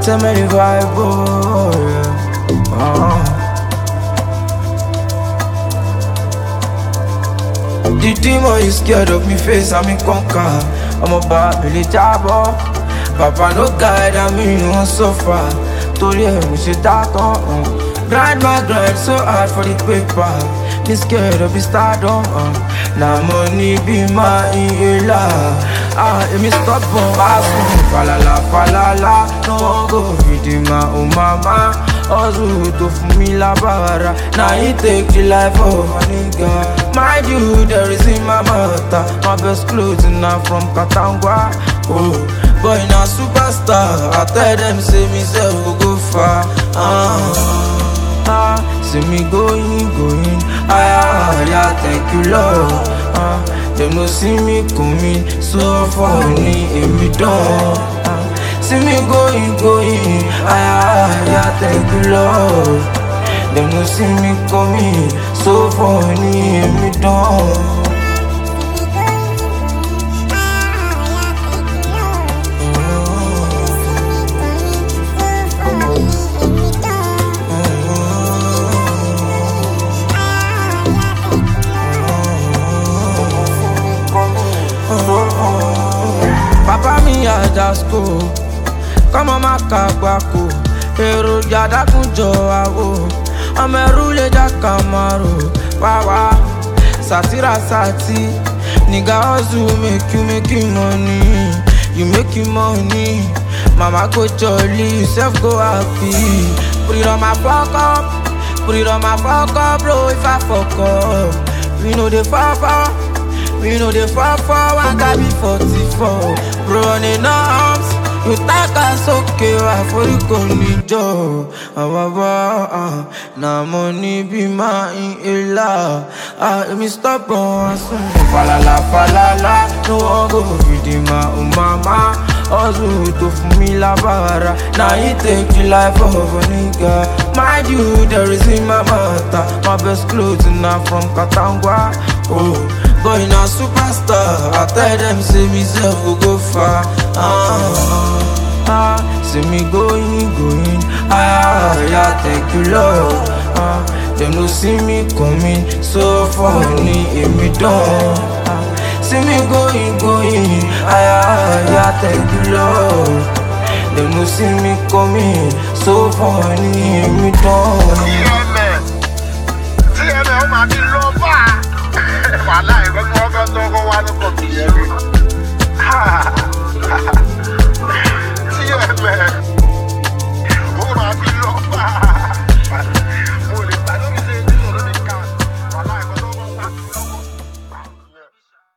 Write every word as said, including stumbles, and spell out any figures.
tell me the vibe, oh, yeah. uh-huh. The demon is scared of me face, I'm in conquer. I'm a bad Billy Jabba. Papa no guide, I mean you won't suffer. Told you we should start on uh. Grind my grind so hard for the paper. Me scared of the stardom uh. Now money be my inhaler. Ah, let me stop on asking. Falala, falala, no go with my oh mama. Hustle to for me la bara. Now he take the life of a nigga. Mind you, there is in my mother. My best clothes now from Katangwa. Oh, boy now superstar. I tell them say me self will go far. Ah, ah, see me going, going. Ah, yeah, thank you Lord. Ah, them no see me coming. So funny in me done. See me going, going, ah, yeah, thank you Lord. Them no see me coming, so funny in me down. Papa me I just go. Come on, my kagbako. Hero yada kunjo awo. Amerule ja kamaro. Wawa. Satira sati. Nigga hustle make you make you money. You make you money. Mama go jolly, yourself go happy. Put it on my fuck up. Put it on my fuck up, bro. If I fuck up, we know the fuck up. We know the fall for one guy be forty-four. Bro, running arms. You think us okay, why for you go need job? Ah, ah, ah, now money be my inhaler. Ah, let me stop on falala, falala. No one go with my oh mama. Hustle to for me la bara. Now he take the life of a nigga. Mind you, there is in my mother. My best clothes now from Katangwa. Oh, boy now superstar. I tell them say me self will go far. Ah, ah, see me going, going. Ah, yeah, thank you Lord. Ah, them no see me coming, so funny in me down. Ah, see me going, going. Ah, yeah, thank you Lord. Them no see me coming, so funny in me down. Yeah, man. See, man, I'm a bit low bar. Wallahi, when you go to go, I don't come to you.